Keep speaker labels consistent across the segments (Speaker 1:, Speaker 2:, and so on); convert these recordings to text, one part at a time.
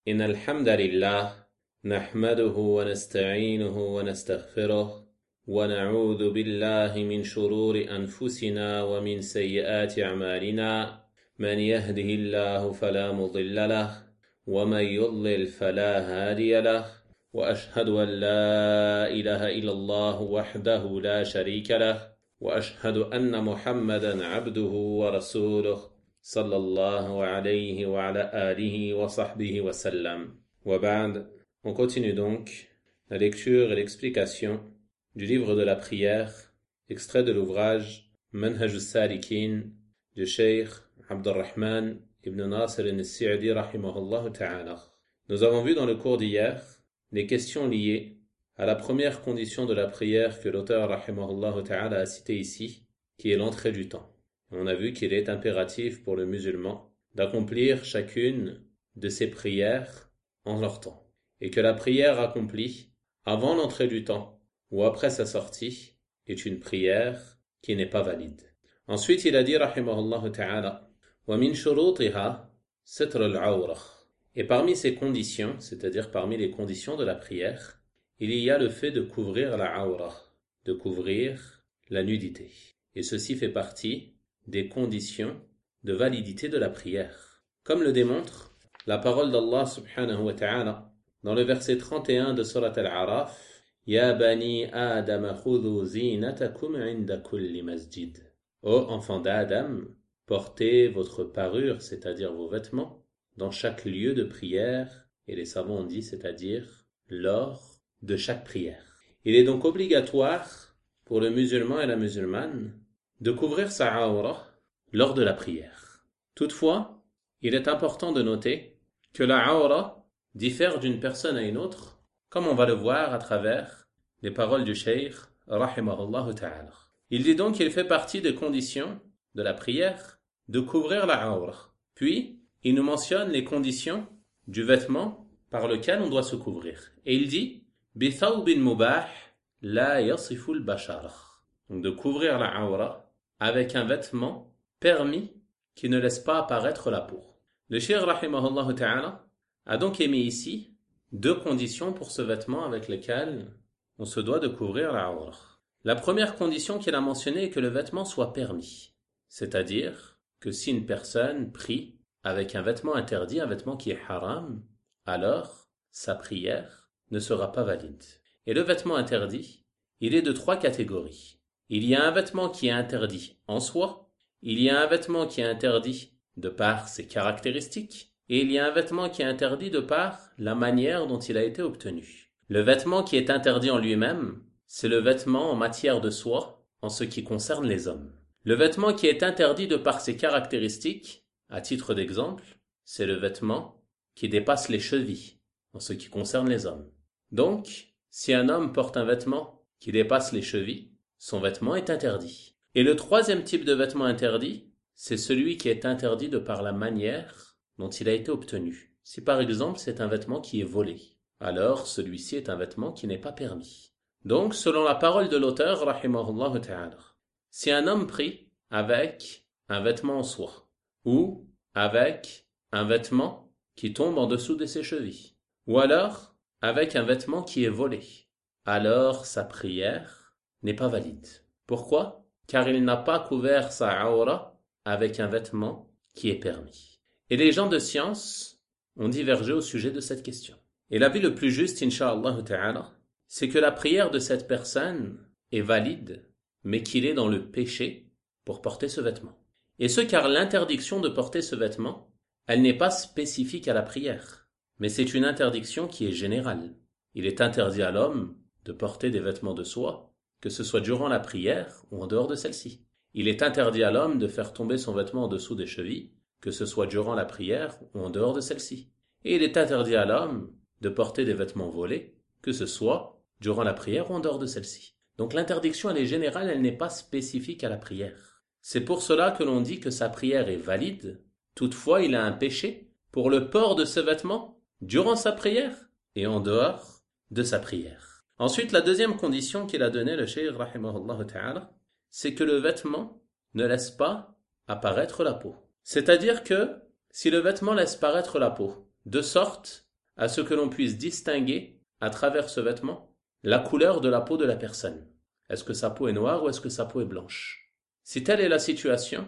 Speaker 1: إن الحمد لله نحمده ونستعينه ونستغفره ونعوذ بالله من شرور أنفسنا ومن سيئات أعمالنا من يهده الله فلا مضل له ومن يضلل فلا هادي له وأشهد أن لا إله إلا الله وحده لا شريك له وأشهد أن محمدا عبده ورسوله صلى الله عليه وعلى آله وصحبه وسلم. وبعد, on continue donc la lecture et l'explication du livre de la prière, extrait de l'ouvrage Manhaj al-Salikin du Cheikh Abdurrahman ibn Nasir al-Sa'di rahimahullah ta'ala. Nous avons vu dans le cours d'hier les questions liées à la première condition de la prière que l'auteur rahimahullah ta'ala a citée ici, qui est l'entrée du temps. On a vu qu'il est impératif pour le musulman d'accomplir chacune de ses prières en leur temps, et que la prière accomplie avant l'entrée du temps ou après sa sortie est une prière qui n'est pas valide. Ensuite, il a dit rahimahullah ta'ala wa min shurutiha sitr al-awra. Et parmi ces conditions, c'est-à-dire parmi les conditions de la prière, il y a le fait de couvrir la awra, de couvrir la nudité. Et ceci fait partie des conditions de validité de la prière. Comme le démontre la parole d'Allah subhanahu wa ta'ala dans le verset 31 de Surat Al-A'raf, Ya bani Adam khudhu zinatakum 'inda kulli masjid. Ô enfants d'Adam, portez votre parure, c'est-à-dire vos vêtements, dans chaque lieu de prière, et les savants ont dit, c'est-à-dire lors de chaque prière. Il est donc obligatoire pour le musulman et la musulmane de couvrir sa awra lors de la prière. Toutefois, il est important de noter que la awra diffère d'une personne à une autre, comme on va le voir à travers les paroles du Cheikh rahimahullah ta'ala. Il dit donc qu'il fait partie des conditions de la prière de couvrir la awra. Puis, il nous mentionne les conditions du vêtement par lequel on doit se couvrir. Et il dit bi thawbin mubah la yasifu al-bashara. Donc de couvrir la awra avec un vêtement permis qui ne laisse pas apparaître la peau. Le Cheikh rahimahullah ta'ala a donc émis ici deux conditions pour ce vêtement avec lequel on se doit de couvrir la awra. La première condition qu'il a mentionnée est que le vêtement soit permis, c'est-à-dire que si une personne prie avec un vêtement interdit, un vêtement qui est haram, alors sa prière ne sera pas valide. Et le vêtement interdit, il est de trois catégories. Il y a un vêtement qui est interdit en soi, il y a un vêtement qui est interdit de par ses caractéristiques, et il y a un vêtement qui est interdit de par la manière dont il a été obtenu. Le vêtement qui est interdit en lui-même, c'est le vêtement en matière de soie en ce qui concerne les hommes. Le vêtement qui est interdit de par ses caractéristiques, à titre d'exemple, c'est le vêtement qui dépasse les chevilles en ce qui concerne les hommes. Donc, si un homme porte un vêtement qui dépasse les chevilles, son vêtement est interdit. Et le troisième type de vêtement interdit, c'est celui qui est interdit de par la manière dont il a été obtenu. Si par exemple c'est un vêtement qui est volé, alors celui-ci est un vêtement qui n'est pas permis. Donc selon la parole de l'auteur, rahimahullah ta'ala, si un homme prie avec un vêtement en soie, ou avec un vêtement qui tombe en dessous de ses chevilles, ou alors avec un vêtement qui est volé, alors sa prière n'est pas valide. Pourquoi? Car il n'a pas couvert sa awra avec un vêtement qui est permis. Et les gens de science ont divergé au sujet de cette question. Et l'avis le plus juste, incha'Allah ta'ala, c'est que la prière de cette personne est valide, mais qu'il est dans le péché pour porter ce vêtement. Et ce car l'interdiction de porter ce vêtement, elle n'est pas spécifique à la prière, mais c'est une interdiction qui est générale. Il est interdit à l'homme de porter des vêtements de soie, que ce soit durant la prière ou en dehors de celle-ci. Il est interdit à l'homme de faire tomber son vêtement en dessous des chevilles, que ce soit durant la prière ou en dehors de celle-ci. Et il est interdit à l'homme de porter des vêtements volés, que ce soit durant la prière ou en dehors de celle-ci. Donc l'interdiction, elle est générale, elle n'est pas spécifique à la prière. C'est pour cela que l'on dit que sa prière est valide. Toutefois, il a un péché pour le port de ce vêtement durant sa prière et en dehors de sa prière. Ensuite, la deuxième condition qu'il a donnée, le Cheikh rahimahullah ta'ala, c'est que le vêtement ne laisse pas apparaître la peau. C'est-à-dire que si le vêtement laisse paraître la peau, de sorte à ce que l'on puisse distinguer, à travers ce vêtement, la couleur de la peau de la personne. Est-ce que sa peau est noire ou est-ce que sa peau est blanche? Si telle est la situation,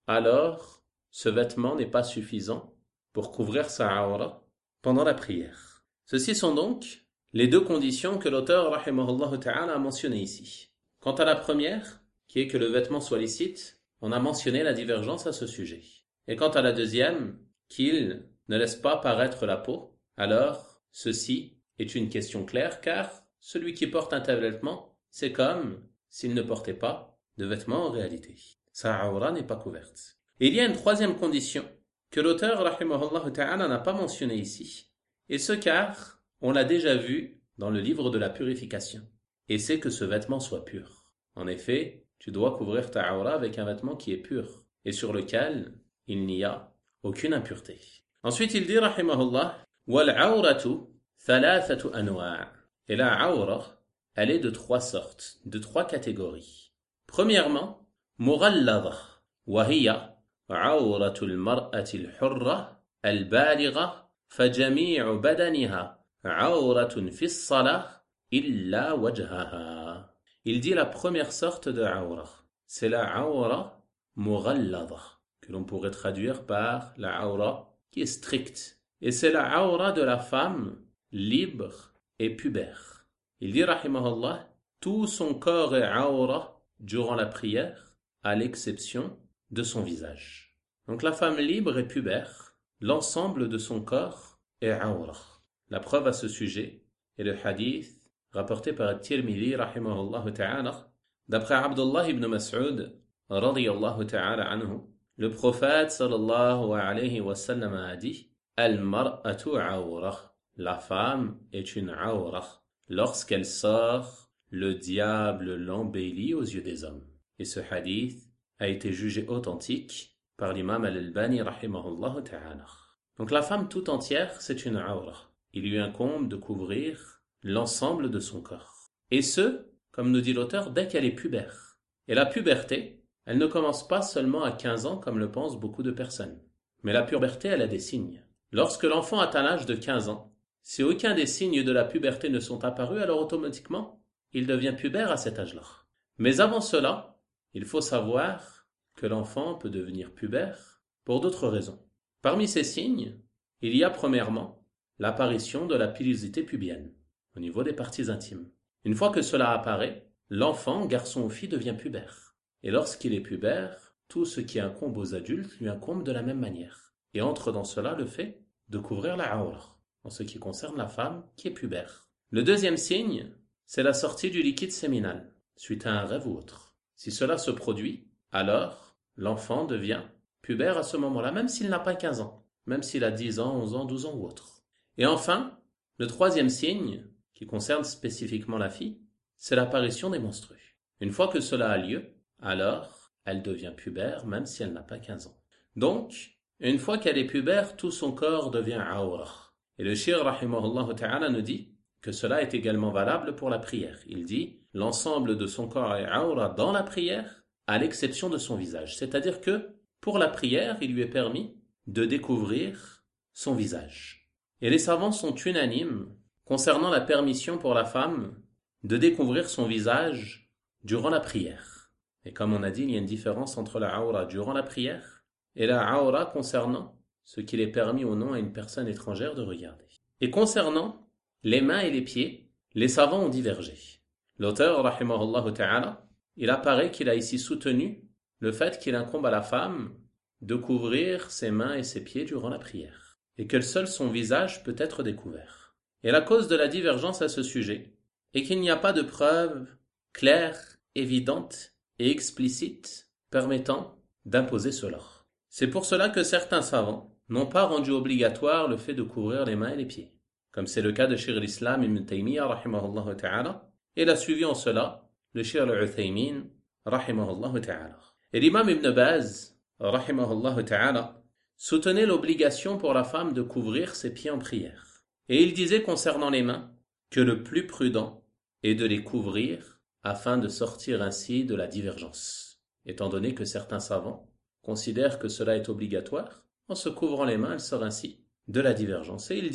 Speaker 1: alors ce vêtement n'est pas suffisant pour couvrir sa aura pendant la prière. Ceci sont donc les deux conditions que l'auteur rahimahullah ta'ala a mentionnées ici. Quant à la première, qui est que le vêtement soit licite, on a mentionné la divergence à ce sujet. Et quant à la deuxième, qu'il ne laisse pas paraître la peau, alors ceci est une question claire car celui qui porte un tel vêtement, c'est comme s'il ne portait pas de vêtements en réalité. Sa aura n'est pas couverte. Et il y a une troisième condition que l'auteur rahimahullah ta'ala n'a pas mentionnée ici, et ce car on l'a déjà vu dans le livre de la purification, et c'est que ce vêtement soit pur. En effet, tu dois couvrir ta aura avec un vêtement qui est pur, et sur lequel il n'y a aucune impureté. Ensuite, il dit, rahimahullah, وَالْعَوْرَةُ ثَلَاثَةُ أَنْوَاعٍ. Et la aura, elle est de trois sortes, de trois catégories. Premièrement, مُغَلَّظَةٌ وَهِيَ عَوْرَةُ الْمَرْأَةِ الْحُرَّةِ الْبَالِغَةِ فَجَمِيعُ بَدَنِهَا عَوْرَةٌ فِي الصَّلَاةِ إِلَّا وَجْهَهَا. Il dit la première sorte de aura, c'est la aura مُغَلَّظَةٌ, que l'on pourrait traduire par la aura qui est stricte. Et c'est la aura de la femme libre et pubère. Il dit, rahimahullah, tout son corps est aura durant la prière, à l'exception de son visage. Donc la femme libre et pubère, l'ensemble de son corps est aura. La preuve à ce sujet est le hadith rapporté par Tirmidhi, rahimahullah ta'ala, d'après Abdullah ibn Mas'ud, radiyallahu ta'ala anhu, le prophète sallallahu alayhi wa sallam a dit, Al-mar'atu awra. La femme est une awra. Lorsqu'elle sort, le diable l'embellit aux yeux des hommes. Et ce hadith a été jugé authentique par l'imam al-Albani rahimahullah ta'ala. Donc la femme tout entière, c'est une awra. Il lui incombe de couvrir l'ensemble de son corps. Et ce, comme nous dit l'auteur, dès qu'elle est pubère. Et la puberté, elle ne commence pas seulement à 15 ans comme le pensent beaucoup de personnes. Mais la puberté, elle a des signes. Lorsque l'enfant atteint l'âge de 15 ans, si aucun des signes de la puberté ne sont apparus, alors automatiquement, il devient pubère à cet âge-là. Mais avant cela, il faut savoir que l'enfant peut devenir pubère pour d'autres raisons. Parmi ces signes, il y a premièrement l'apparition de la pilosité pubienne au niveau des parties intimes. Une fois que cela apparaît, l'enfant, garçon ou fille, devient pubère. Et lorsqu'il est pubère, tout ce qui incombe aux adultes lui incombe de la même manière. Et entre dans cela le fait de couvrir la aura, en ce qui concerne la femme qui est pubère. Le deuxième signe, c'est la sortie du liquide séminal, suite à un rêve ou autre. Si cela se produit, alors l'enfant devient pubère à ce moment-là, même s'il n'a pas 15 ans, même s'il a 10 ans, 11 ans, 12 ans ou autre. Et enfin, le troisième signe, qui concerne spécifiquement la fille, c'est l'apparition des menstrues. Une fois que cela a lieu, alors elle devient pubère même si elle n'a pas 15 ans. Donc, une fois qu'elle est pubère, tout son corps devient aura. Et le shir rahimahullah ta'ala nous dit que cela est également valable pour la prière. Il dit, l'ensemble de son corps est aura dans la prière, à l'exception de son visage. C'est-à-dire que, pour la prière, il lui est permis de découvrir son visage. Et les savants sont unanimes concernant la permission pour la femme de découvrir son visage durant la prière. Et comme on a dit, il y a une différence entre la aura durant la prière et la aura concernant ce qu'il est permis ou non à une personne étrangère de regarder. Et concernant les mains et les pieds, les savants ont divergé. L'auteur, rahimahullah ta'ala, il apparaît qu'il a ici soutenu le fait qu'il incombe à la femme de couvrir ses mains et ses pieds durant la prière, et que seul son visage peut être découvert. Et la cause de la divergence à ce sujet est qu'il n'y a pas de preuve claire, évidente et explicite permettant d'imposer cela. C'est pour cela que certains savants n'ont pas rendu obligatoire le fait de couvrir les mains et les pieds, comme c'est le cas de Cheikh l'Islam Ibn Taymiyyah rahimahullah ta'ala, et l'a suivi en cela le Cheikh al-Uthaymin rahimahullah ta'ala. Et l'imam Ibn Baz rahimahullah ta'ala soutenait l'obligation pour la femme de couvrir ses pieds en prière. Et il disait concernant les mains que le plus prudent est de les couvrir afin de sortir ainsi de la divergence, étant donné que certains savants considèrent que cela est obligatoire. En se couvrant les mains, elle sort ainsi de la divergence. Et il dit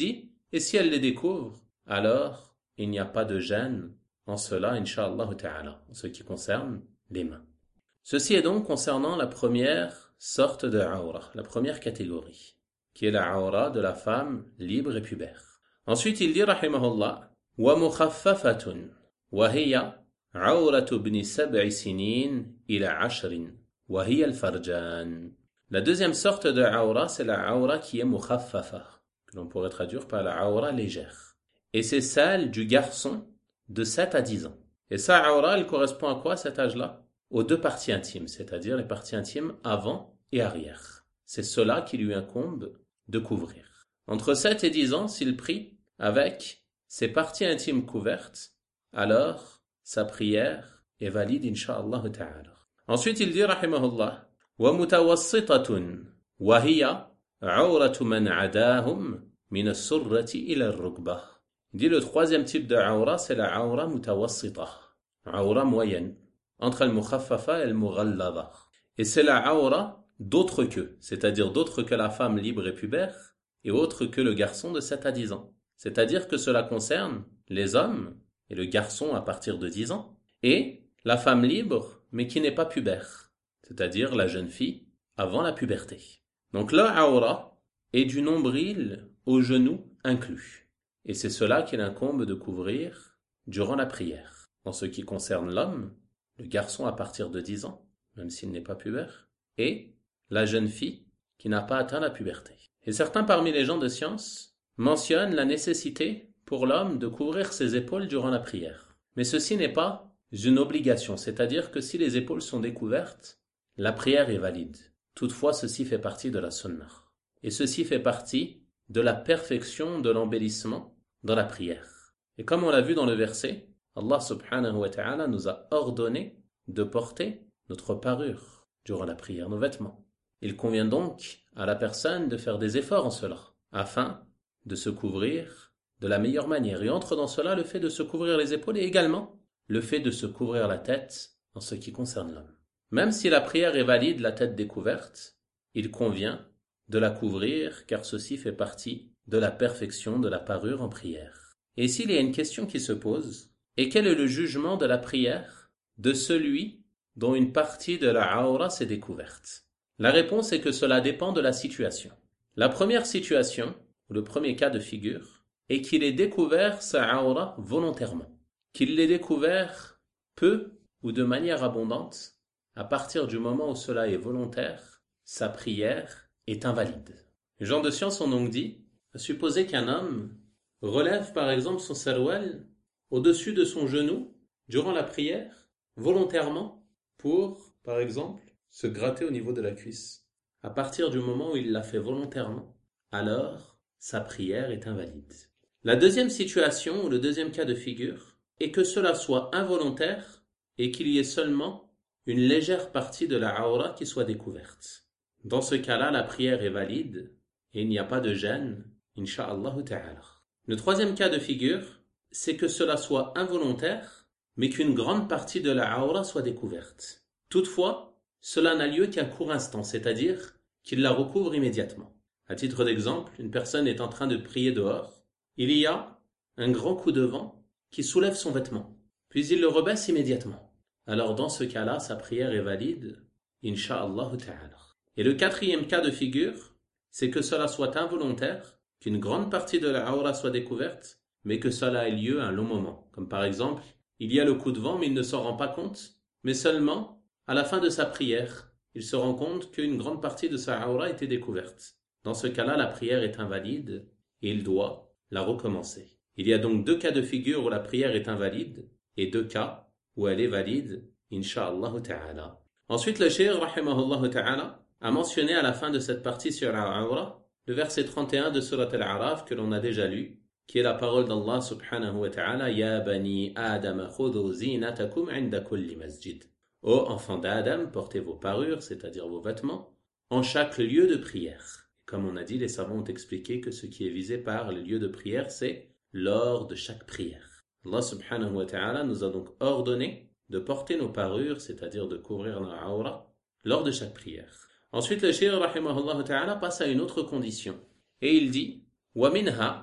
Speaker 1: Et si elle les découvre, alors il n'y a pas de gêne en cela, incha'Allah ta'ala, en ce qui concerne les mains. Ceci est donc concernant la première sorte de aura, la première catégorie, qui est la aura de la femme libre et pubère. Ensuite, il dit, rahimahullah, wa mukhaffafatun, wa hiya auratu ibn 7 sinin ila 10, wa hiya al-farjan. La deuxième sorte de aura, c'est la aura qui est mukhaffafa, que l'on pourrait traduire par la aura légère. Et c'est celle du garçon de 7 à 10 ans. Et sa aura, elle correspond à quoi, cet âge-là? Aux deux parties intimes, c'est-à-dire les parties intimes avant et arrière. C'est cela qui lui incombe de couvrir. Entre 7 et 10 ans, s'il prie avec ses parties intimes couvertes, alors sa prière est valide, incha'Allah ta'ala. Ensuite, il dit, rahimahullah, wa mutawassitatun, wa hiya auratu man adahum min as-surrati ila ar-rukbah. Il dit, le troisième type de aura, c'est la aura mutawassita, aura moyenne, entre al-mukhaffafa et al-mughallada. Et c'est la aura d'autres que, c'est-à-dire d'autres que la femme libre et pubère, et autres que le garçon de 7 à 10 ans. C'est-à-dire que cela concerne les hommes, et le garçon à partir de 10 ans, et la femme libre, mais qui n'est pas pubère, c'est-à-dire la jeune fille avant la puberté. Donc la aura est du nombril au genou inclus. Et c'est cela qu'il incombe de couvrir durant la prière. En ce qui concerne l'homme, le garçon à partir de 10 ans, même s'il n'est pas pubère, et la jeune fille qui n'a pas atteint la puberté. Et certains parmi les gens de science mentionnent la nécessité pour l'homme de couvrir ses épaules durant la prière. Mais ceci n'est pas une obligation, c'est-à-dire que si les épaules sont découvertes, la prière est valide. Toutefois, ceci fait partie de la sunnah. Et ceci fait partie de la perfection de l'embellissement dans la prière. Et comme on l'a vu dans le verset, Allah subhanahu wa ta'ala nous a ordonné de porter notre parure durant la prière, nos vêtements. Il convient donc à la personne de faire des efforts en cela, afin de se couvrir de la meilleure manière. Et entre dans cela le fait de se couvrir les épaules et également le fait de se couvrir la tête en ce qui concerne l'homme. Même si la prière est valide, la tête découverte, il convient de la couvrir car ceci fait partie de la perfection de la parure en prière. Et ici il y a une question qui se pose, et quel est le jugement de la prière de celui dont une partie de la aura s'est découverte? La réponse est que cela dépend de la situation. La première situation, ou le premier cas de figure, est qu'il ait découvert sa aura volontairement. Qu'il l'ait découvert peu ou de manière abondante, à partir du moment où cela est volontaire, sa prière est invalide. Les gens de science ont donc dit, supposer qu'un homme relève par exemple son sarouel au-dessus de son genou durant la prière, volontairement, pour, par exemple, se gratter au niveau de la cuisse. À partir du moment où il l'a fait volontairement, alors sa prière est invalide. La deuxième situation, ou le deuxième cas de figure, est que cela soit involontaire et qu'il y ait seulement une légère partie de la aura qui soit découverte. Dans ce cas-là, la prière est valide et il n'y a pas de gêne, incha'Allah ta'ala. Le troisième cas de figure, c'est que cela soit involontaire, mais qu'une grande partie de la aura soit découverte. Toutefois, cela n'a lieu qu'un court instant, c'est-à-dire qu'il la recouvre immédiatement. À titre d'exemple, une personne est en train de prier dehors, il y a un grand coup de vent qui soulève son vêtement, puis il le rebaisse immédiatement. Alors dans ce cas-là, sa prière est valide, incha'Allah ta'ala. Et le quatrième cas de figure, c'est que cela soit involontaire, qu'une grande partie de la aura soit découverte, mais que cela ait lieu à un long moment. Comme par exemple, il y a le coup de vent, mais il ne s'en rend pas compte, mais seulement à la fin de sa prière, il se rend compte qu'une grande partie de sa aura a été découverte. Dans ce cas-là, la prière est invalide et il doit la recommencer. Il y a donc deux cas de figure où la prière est invalide et deux cas où elle est valide, incha'Allah ta'ala. Ensuite, le cheikh, rahimahullah ta'ala, a mentionné à la fin de cette partie sur la aura le verset 31 de Surat Al-A'raf que l'on a déjà lu, qui est la parole d'Allah subhanahu wa ta'ala, Ya bani Adam khudhu zinatakum inda kulli masjid. Ô enfants d'Adam, portez vos parures, c'est-à-dire vos vêtements, en chaque lieu de prière. Comme on a dit, les savants ont expliqué que ce qui est visé par le lieu de prière, c'est lors de chaque prière. Allah subhanahu wa ta'ala nous a donc ordonné de porter nos parures, c'est-à-dire de couvrir nos aura, lors de chaque prière. Ensuite, le cheikh rahimahullah ta'ala passe à une autre condition. Et il dit, wa minha,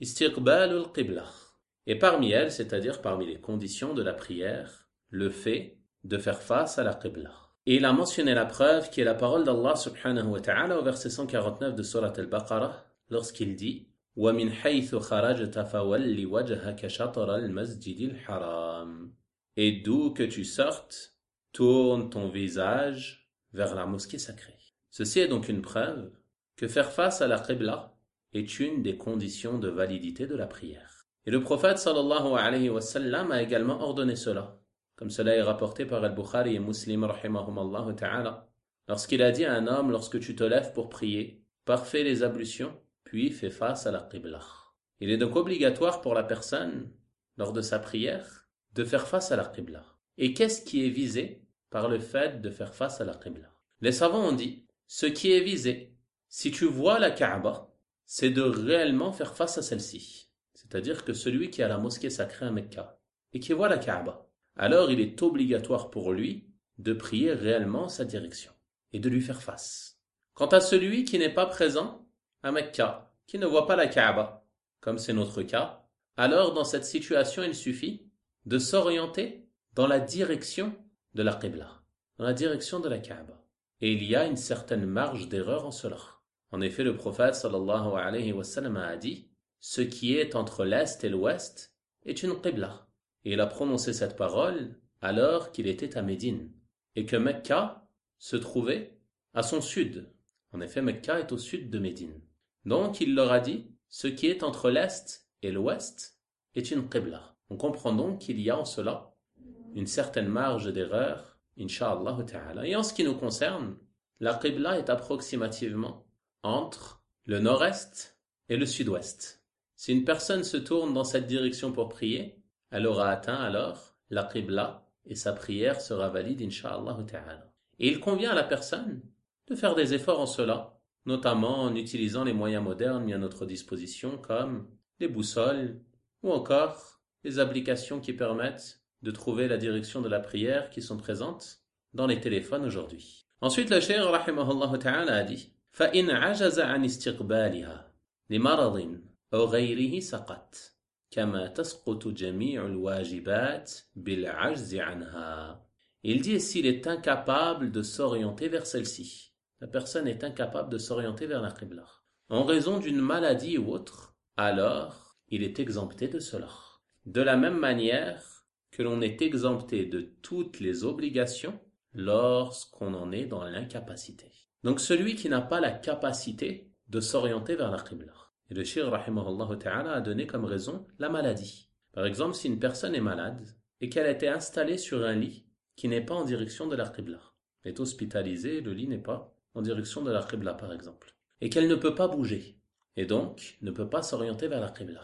Speaker 1: istiqbal al-qibla. Et parmi elles, c'est-à-dire parmi les conditions de la prière, le fait de faire face à la qibla. Et il a mentionné la preuve qui est la parole d'Allah subhanahu wa ta'ala au verset 149 de Surat al-Baqarah lorsqu'il dit وَمِنْ حَيْثُ خَرَجْتَ فَوَلِّ وَجْهَكَ شَطْرَ الْمَسْجِدِ الْحَرَامِ. Et d'où que tu sortes, tourne ton visage vers la mosquée sacrée. Ceci est donc une preuve que faire face à la qibla est une des conditions de validité de la prière. Et le prophète sallallahu alayhi wa sallam a également ordonné cela, comme cela est rapporté par Al-Bukhari et Muslim rahimahumallahu ta'ala, lorsqu'il a dit à un homme, lorsque tu te lèves pour prier, parfais les ablutions, puis fais face à la qibla. Il est donc obligatoire pour la personne, lors de sa prière, de faire face à la qibla. Et qu'est-ce qui est visé par le fait de faire face à la qibla? Les savants ont dit, ce qui est visé, si tu vois la Kaaba, c'est de réellement faire face à celle-ci. C'est-à-dire que celui qui a la mosquée sacrée à Mecca et qui voit la Kaaba, alors il est obligatoire pour lui de prier réellement sa direction et de lui faire face. Quant à celui qui n'est pas présent à Mecca, qui ne voit pas la Kaaba, comme c'est notre cas, alors dans cette situation il suffit de s'orienter dans la direction de la Qibla, dans la direction de la Kaaba. Et il y a une certaine marge d'erreur en cela. En effet, le prophète sallallahu alayhi wa sallam a dit « Ce qui est entre l'Est et l'Ouest est une Qibla ». Et il a prononcé cette parole alors qu'il était à Médine et que Mecca se trouvait à son sud. En effet, Mecca est au sud de Médine. Donc il leur a dit « Ce qui est entre l'Est et l'Ouest est une Qibla ». On comprend donc qu'il y a en cela une certaine marge d'erreur, incha'Allah ta'ala. Et en ce qui nous concerne, la Qibla est approximativement entre le nord-est et le sud-ouest. Si une personne se tourne dans cette direction pour prier, elle aura atteint alors la Qibla et sa prière sera valide, incha'Allah ta'ala. Et il convient à la personne de faire des efforts en cela, notamment en utilisant les moyens modernes mis à notre disposition comme les boussoles ou encore les applications qui permettent de trouver la direction de la prière qui sont présentes dans les téléphones aujourd'hui. Ensuite, le cheikh rahimahullah ta'ala a dit فَإِنْ عَجَزَ عَنْ اسْتِقْبَالِهَا لِمَرَضٍ أَوْ غَيْرِهِ سَقَطَ كَمَا تَسْقُطُ جَمِيعُ الْوَاجِبَاتِ بِالْعَجْزِ عَنْهَا. Il dit, s'il est incapable de s'orienter vers celle-ci, la personne est incapable de s'orienter vers la Qibla, en raison d'une maladie ou autre, alors il est exempté de cela. De la même manière que l'on est exempté de toutes les obligations lorsqu'on en est dans l'incapacité. Donc celui qui n'a pas la capacité de s'orienter vers la Qibla. Et le cheikh rahimahullah ta'ala a donné comme raison la maladie. Par exemple, si une personne est malade et qu'elle a été installée sur un lit qui n'est pas en direction de la Qibla, elle est hospitalisée, le lit n'est pas en direction de la Qibla par exemple, et qu'elle ne peut pas bouger, et donc ne peut pas s'orienter vers la Qibla,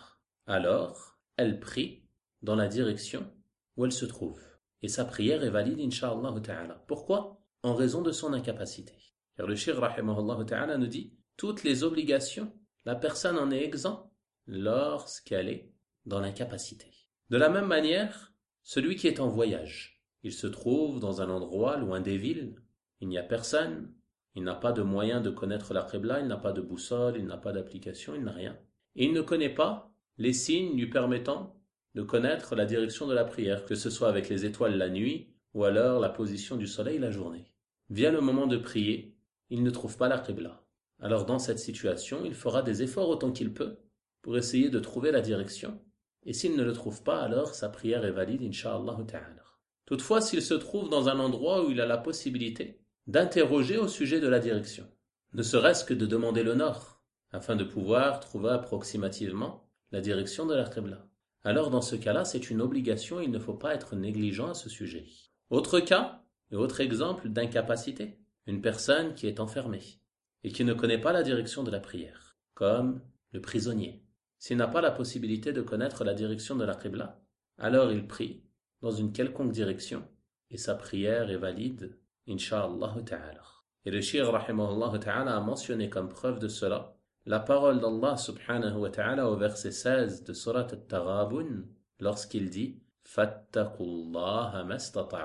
Speaker 1: alors elle prie dans la direction où elle se trouve. Et sa prière est valide, incha'Allah ta'ala. Pourquoi? En raison de son incapacité. Car le cheikh rahimahullah ta'ala nous dit, toutes les obligations, la personne en est exempt lorsqu'elle est dans l'incapacité. De la même manière, celui qui est en voyage, il se trouve dans un endroit loin des villes, il n'y a personne, il n'a pas de moyen de connaître la Qibla, il n'a pas de boussole, il n'a pas d'application, il n'a rien. Et il ne connaît pas les signes lui permettant de connaître la direction de la prière, que ce soit avec les étoiles la nuit ou alors la position du soleil la journée. Vient le moment de prier, il ne trouve pas la Qibla. Alors dans cette situation, il fera des efforts autant qu'il peut pour essayer de trouver la direction. Et s'il ne le trouve pas, alors sa prière est valide, incha'Allah ta'ala. Toutefois, s'il se trouve dans un endroit où il a la possibilité d'interroger au sujet de la direction, ne serait-ce que de demander le nord, afin de pouvoir trouver approximativement la direction de la Qibla. Alors dans ce cas-là, c'est une obligation, il ne faut pas être négligent à ce sujet. Autre cas, et autre exemple d'incapacité, une personne qui est enfermée et qui ne connaît pas la direction de la prière, comme le prisonnier. S'il n'a pas la possibilité de connaître la direction de la Qibla, alors il prie dans une quelconque direction et sa prière est valide, incha'Allah ta'ala. Et le cheikh rahimahullah ta'ala a mentionné comme preuve de cela la parole d'Allah subhanahu wa ta'ala au verset 16 de Surat At-Taghabun lorsqu'il dit « Fattaqullaha mastata'tum »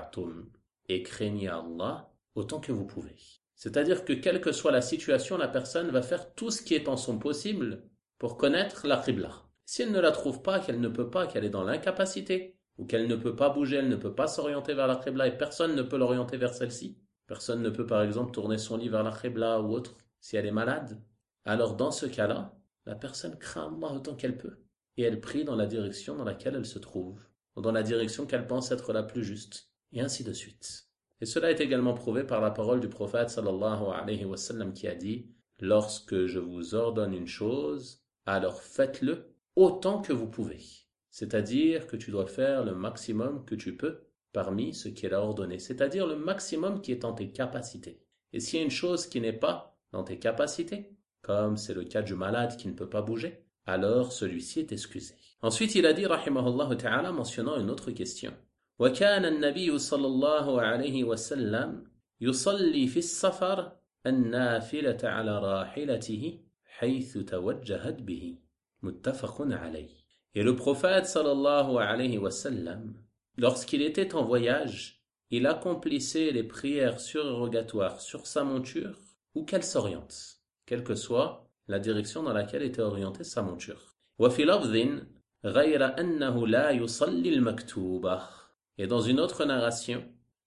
Speaker 1: et craignez Allah autant que vous pouvez. C'est-à-dire que quelle que soit la situation, la personne va faire tout ce qui est en son possible pour connaître la Qibla. Si elle ne la trouve pas, qu'elle ne peut pas, qu'elle est dans l'incapacité, ou qu'elle ne peut pas bouger, elle ne peut pas s'orienter vers la Qibla et personne ne peut l'orienter vers celle-ci, personne ne peut par exemple tourner son lit vers la Qibla ou autre, si elle est malade, alors dans ce cas-là, la personne craint Allah autant qu'elle peut et elle prie dans la direction dans laquelle elle se trouve, ou dans la direction qu'elle pense être la plus juste, et ainsi de suite. Et cela est également prouvé par la parole du prophète sallallahu alayhi wa sallam qui a dit « Lorsque je vous ordonne une chose, alors faites-le autant que vous pouvez. » C'est-à-dire que tu dois faire le maximum que tu peux parmi ce qu'elle a ordonné, c'est-à-dire le maximum qui est en tes capacités. Et s'il y a une chose qui n'est pas dans tes capacités, comme c'est le cas du malade qui ne peut pas bouger, alors celui-ci est excusé. Ensuite, il a dit, rahimahullah ta'ala, mentionnant une autre question. وكان النبي صلى الله عليه وسلم يصلي في السفر النافلة على راحلته حيث توجهت به متفق عليه. Et le prophète sallallahu alayhi wa sallam, lorsqu'il était en voyage, il accomplissait les prières surérogatoires sur sa monture où qu'elle s'oriente, quelle que soit la direction dans laquelle était orientée sa monture. وفي لفظ غير أنه لا يصلي المكتوبة. Et dans une autre narration,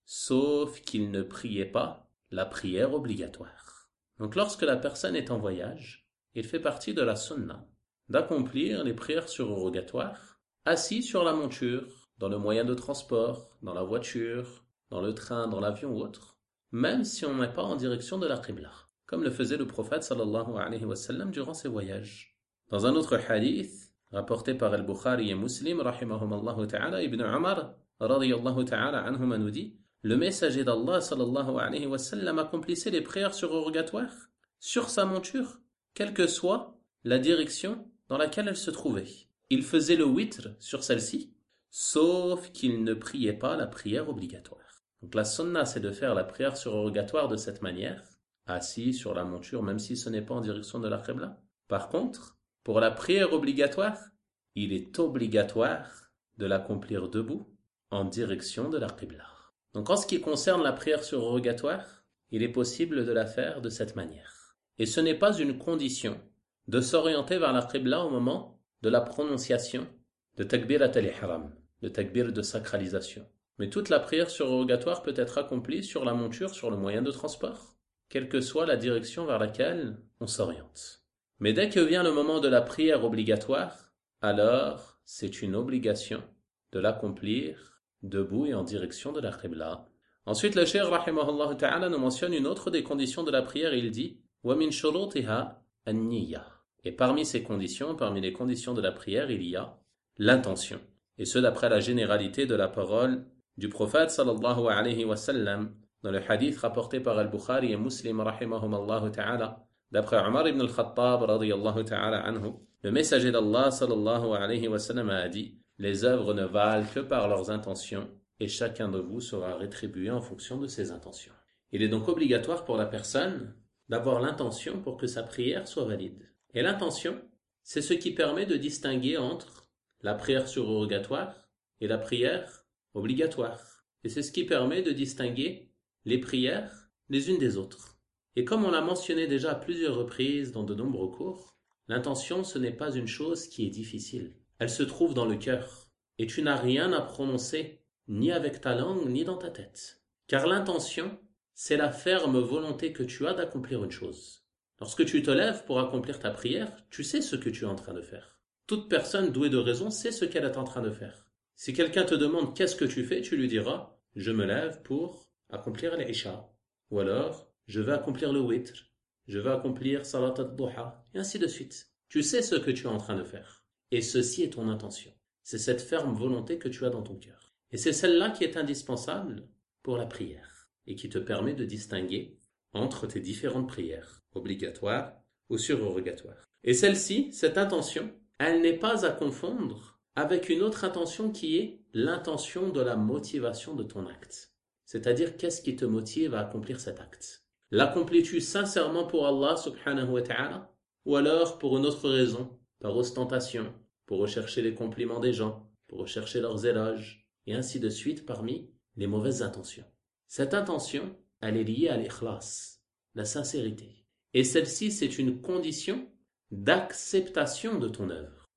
Speaker 1: sauf qu'il ne priait pas la prière obligatoire. Donc lorsque la personne est en voyage, il fait partie de la sunna d'accomplir les prières surérogatoires assis sur la monture, dans le moyen de transport, dans la voiture, dans le train, dans l'avion ou autre, même si on n'est pas en direction de la Qibla, comme le faisait le prophète sallallahu alayhi wa sallam durant ses voyages. Dans un autre hadith, rapporté par Al-Bukhari et Muslim, rahimahumallahu ta'ala, Ibn Umar, radiyallahu ta'ala anhuma nous dit, le messager d'Allah sallallahu alayhi wa sallam accomplissait les prières surérogatoires sur sa monture, quelle que soit la direction dans laquelle elle se trouvait. Il faisait le witr sur celle-ci, sauf qu'il ne priait pas la prière obligatoire. Donc la sunna, c'est de faire la prière surrogatoire de cette manière, assis sur la monture, même si ce n'est pas en direction de la Qibla. Par contre, pour la prière obligatoire, il est obligatoire de l'accomplir debout, en direction de la Qibla. Donc en ce qui concerne la prière surrogatoire, il est possible de la faire de cette manière. Et ce n'est pas une condition de s'orienter vers la Qibla au moment de la prononciation de takbirat al-ihram, de takbir de sacralisation. Mais toute la prière surrogatoire peut être accomplie sur la monture, sur le moyen de transport, quelle que soit la direction vers laquelle on s'oriente. Mais dès que vient le moment de la prière obligatoire, alors c'est une obligation de l'accomplir debout et en direction de la Qibla. Ensuite, le cheikh rahimahullah ta'ala nous mentionne une autre des conditions de la prière et il dit « Wa min shurutiha an-niyya » Et parmi ces conditions, parmi les conditions de la prière, il y a l'intention. Et ce d'après la généralité de la parole du prophète sallallahu alayhi wa sallam dans le hadith rapporté par Al-Bukhari et Muslim rahimahumallahu ta'ala d'après Omar ibn al-Khattab radiyallahu ta'ala anhu. Le messager d'Allah sallallahu alayhi wa sallam a dit « Les œuvres ne valent que par leurs intentions et chacun de vous sera rétribué en fonction de ses intentions. » Il est donc obligatoire pour la personne d'avoir l'intention pour que sa prière soit valide. Et l'intention, c'est ce qui permet de distinguer entre la prière surrogatoire et la prière obligatoire. Et c'est ce qui permet de distinguer les prières les unes des autres. Et comme on l'a mentionné déjà à plusieurs reprises dans de nombreux cours, l'intention, ce n'est pas une chose qui est difficile. Elle se trouve dans le cœur. Et tu n'as rien à prononcer, ni avec ta langue, ni dans ta tête. Car l'intention, c'est la ferme volonté que tu as d'accomplir une chose. Lorsque tu te lèves pour accomplir ta prière, tu sais ce que tu es en train de faire. Toute personne douée de raison sait ce qu'elle est en train de faire. Si quelqu'un te demande qu'est-ce que tu fais, tu lui diras « Je me lève pour accomplir l'Isha » ou alors « Je vais accomplir le witr » je vais accomplir salat al-duha, et ainsi de suite. Tu sais ce que tu es en train de faire. Et ceci est ton intention. C'est cette ferme volonté que tu as dans ton cœur. Et c'est celle-là qui est indispensable pour la prière et qui te permet de distinguer entre tes différentes prières, obligatoires ou surrogatoires. Et celle-ci, cette intention, elle n'est pas à confondre avec une autre intention qui est l'intention de la motivation de ton acte. C'est-à-dire, qu'est-ce qui te motive à accomplir cet acte? L'accomplis-tu sincèrement pour Allah subhanahu wa ta'ala ou alors pour une autre raison, par ostentation, pour rechercher les compliments des gens, pour rechercher leurs éloges, et ainsi de suite parmi les mauvaises intentions. Cette intention, elle est liée à l'ikhlas, la sincérité. Et celle-ci, c'est une condition d'acceptation de ton œuvre.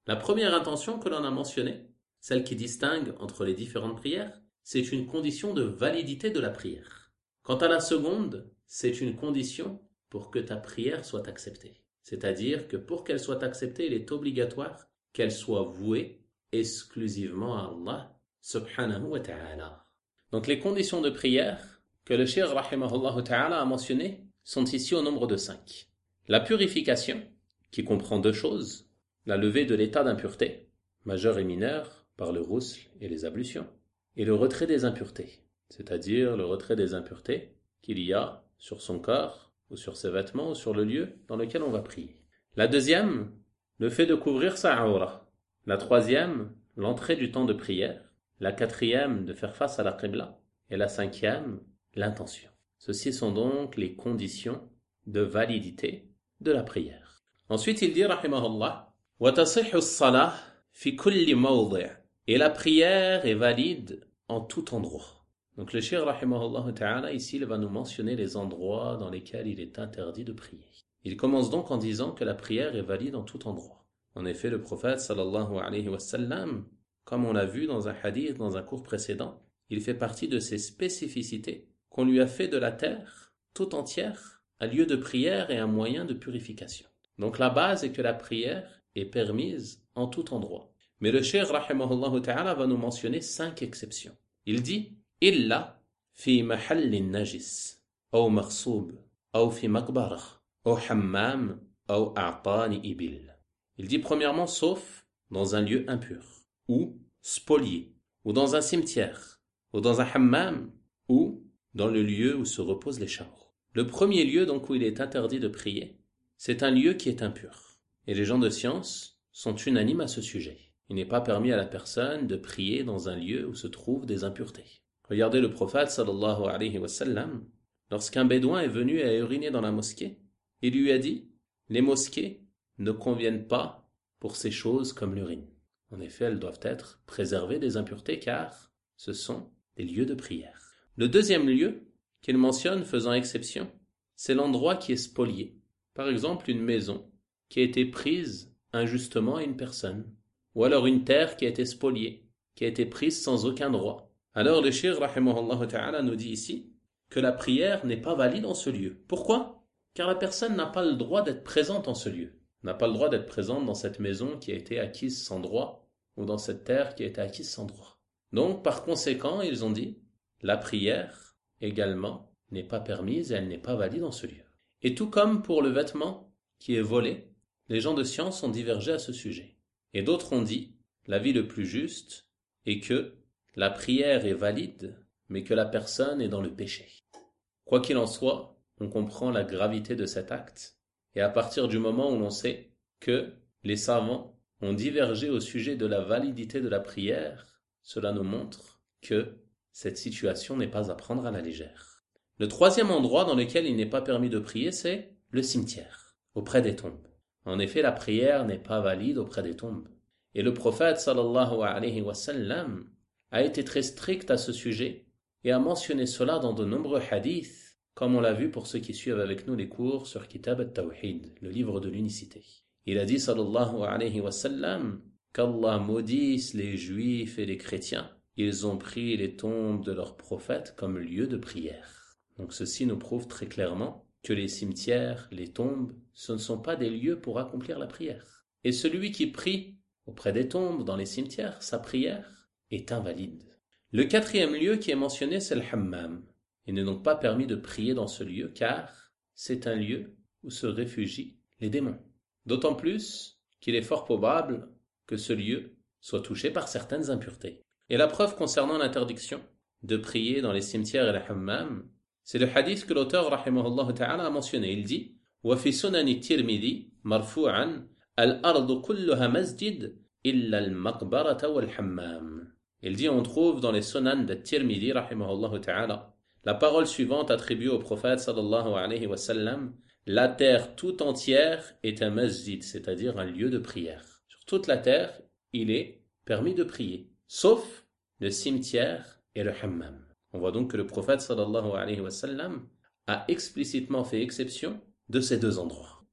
Speaker 1: La première intention que l'on a mentionnée, celle qui distingue entre les différentes prières, c'est une condition de validité de la prière. Quant à la seconde, c'est une condition pour que ta prière soit acceptée. C'est-à-dire que pour qu'elle soit acceptée, il est obligatoire qu'elle soit vouée exclusivement à Allah subhanahu wa ta'ala. Donc les conditions de prière que le Cheikh rahimahullah ta'ala a mentionnées sont ici au nombre de 5. La purification, qui comprend 2 choses, la levée de l'état d'impureté, majeure et mineure, par le ghusl et les ablutions, et le retrait des impuretés, c'est-à-dire le retrait des impuretés qu'il y a sur son corps, ou sur ses vêtements, ou sur le lieu dans lequel on va prier. La deuxième, le fait de couvrir sa aura. La troisième, l'entrée du temps de prière. La quatrième, de faire face à la qibla. Et la cinquième, l'intention. Ceci sont donc les conditions de validité de la prière. Ensuite, il dit, rahimahullah, وَتَصِحُ الصَّلَاةِ فِي كُلِّ مَوْضِعٍ. Et la prière est valide en tout endroit. Donc le cheikh rahimahullah ta'ala, ici, il va nous mentionner les endroits dans lesquels il est interdit de prier. Il commence donc en disant que la prière est valide en tout endroit. En effet, le prophète sallallahu alayhi wa sallam, comme on l'a vu dans un hadith, dans un cours précédent, il fait partie de ces spécificités qu'on lui a fait de la terre tout entière un lieu de prière et un moyen de purification. Donc la base est que la prière est permise en tout endroit. Mais le cheikh rahimahullah ta'ala va nous mentionner 5 exceptions. Il dit إلا في محل نجس أو مغصوب أو في مقبرة أو حمام أو أعطان إبل. Il dit premièrement sauf dans un lieu impur ou spolié ou dans un cimetière ou dans un hammam ou dans le lieu où se reposent les chameaux. Le premier lieu donc où il est interdit de prier, c'est un lieu qui est impur. Et les gens de science sont unanimes à ce sujet. Il n'est pas permis à la personne de prier dans un lieu où se trouvent des impuretés. Regardez le prophète sallallahu alayhi wa sallam, lorsqu'un bédouin est venu à uriner dans la mosquée, il lui a dit « Les mosquées ne conviennent pas pour ces choses comme l'urine. En effet, elles doivent être préservées des impuretés car ce sont des lieux de prière. » Le deuxième lieu qu'il mentionne faisant exception, c'est l'endroit qui est spolié. Par exemple, une maison qui a été prise injustement à une personne, ou alors une terre qui a été spoliée, qui a été prise sans aucun droit. Alors le cheikh rahimahullah ta'ala nous dit ici que la prière n'est pas valide en ce lieu. Pourquoi ? Car la personne n'a pas le droit d'être présente en ce lieu. N'a pas le droit d'être présente dans cette maison qui a été acquise sans droit ou dans cette terre qui a été acquise sans droit. Donc par conséquent, ils ont dit, la prière également n'est pas permise et elle n'est pas valide en ce lieu. Et tout comme pour le vêtement qui est volé, les gens de science ont divergé à ce sujet. Et d'autres ont dit, l'avis le plus juste est que la prière est valide, mais que la personne est dans le péché. Quoi qu'il en soit, on comprend la gravité de cet acte, et à partir du moment où l'on sait que les savants ont divergé au sujet de la validité de la prière, cela nous montre que cette situation n'est pas à prendre à la légère. Le troisième endroit dans lequel il n'est pas permis de prier, c'est le cimetière, auprès des tombes. En effet, la prière n'est pas valide auprès des tombes. Et le prophète sallallahu alayhi wa sallam a été très strict à ce sujet et a mentionné cela dans de nombreux hadiths, comme on l'a vu pour ceux qui suivent avec nous les cours sur Kitab al-Tawhid, le livre de l'unicité. Il a dit sallallahu alayhi wa sallam qu'Allah maudisse les juifs et les chrétiens. Ils ont pris les tombes de leurs prophètes comme lieu de prière. Donc ceci nous prouve très clairement que les cimetières, les tombes, ce ne sont pas des lieux pour accomplir la prière. Et celui qui prie auprès des tombes, dans les cimetières, sa prière est invalide. Le quatrième lieu qui est mentionné, c'est le hammam. Il n'est donc pas permis de prier dans ce lieu car c'est un lieu où se réfugient les démons. D'autant plus qu'il est fort probable que ce lieu soit touché par certaines impuretés. Et la preuve concernant l'interdiction de prier dans les cimetières et le hammam, c'est le hadith que l'auteur rahimahullah ta'ala a mentionné. Il dit وَفِي سُنَنِ التِّرْمِذِي مَرْفُوعًا الْأَرْضُ كُلُّهَا مَسْجِدٌ إِلَّا الْمَقْبَرَةَ وَالْحَمَّامِ. Il dit, on trouve dans les sunan de Tirmidhi, rahimahullah ta'ala, la parole suivante attribuée au prophète sallallahu alayhi wa sallam, la terre tout entière est un masjid, c'est-à-dire un lieu de prière. Sur toute la terre, il est permis de prier, sauf le cimetière et le hammam. On voit donc que le prophète sallallahu alayhi wa sallam a explicitement fait exception de ces 2 endroits.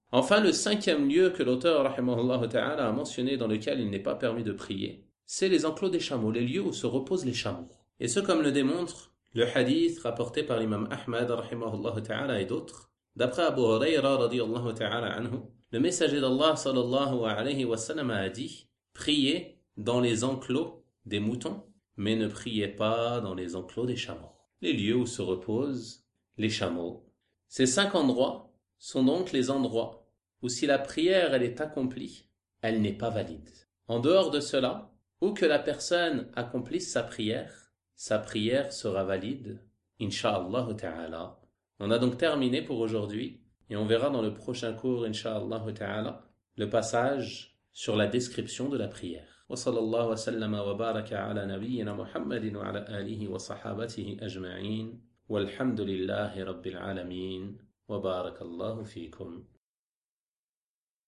Speaker 1: Enfin, le cinquième lieu que l'auteur rahimahullah ta'ala a mentionné dans lequel il n'est pas permis de prier, c'est les enclos des chameaux, les lieux où se reposent les chameaux. Et ce comme le démontre le hadith rapporté par l'imam Ahmad rahimahullah ta'ala et d'autres. D'après Abu Huraira radiyallahu ta'ala anhu, le messager d'Allah sallallahu alayhi wa sallam a dit: priez dans les enclos des moutons, mais ne priez pas dans les enclos des chameaux. Les lieux où se reposent les chameaux. Ces 5 endroits sont donc les endroits où si la prière elle est accomplie, elle n'est pas valide. En dehors de cela, où que la personne accomplisse sa prière sera valide, Inch'Allah ta'ala. On a donc terminé pour aujourd'hui, et on verra dans le prochain cours, Inch'Allah ta'ala, le passage sur la description de la prière. Wa sallallahu wa sallama wa baraka ala nabiyyina Muhammadin wa ala alihi wa sahabatihi ajma'in, walhamdulillahi rabbil alamin, wa barakallahu fikum.